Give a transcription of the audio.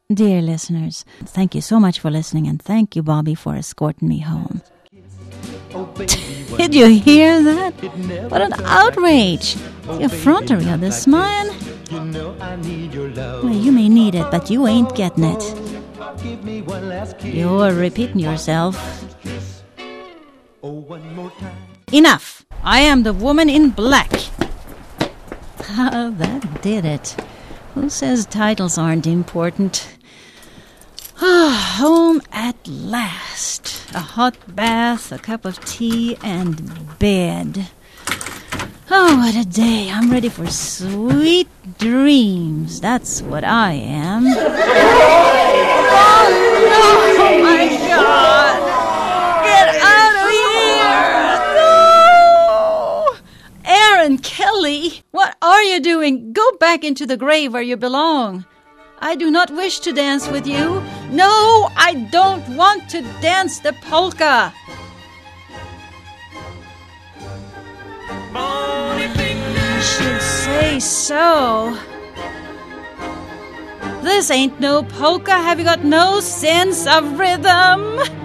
Dear listeners, thank you so much for listening, and thank you, Bobby, for escorting me home. Did you hear that? What an outrage! The effrontery of this man. Well, you may need it, but you ain't getting it. You're repeating yourself. Enough! I am the woman in black. That did it. Who says titles aren't important? Home at last. A hot bath, a cup of tea, and bed. Oh, what a day. I'm ready for sweet dreams. That's what I am. Oh, no! Oh, my God! Get out of here! No! Aaron Kelly, what are you doing? Go back into the grave where you belong. I do not wish to dance with you. No, I don't want to dance the polka. I should say so. This ain't no polka. Have you got no sense of rhythm?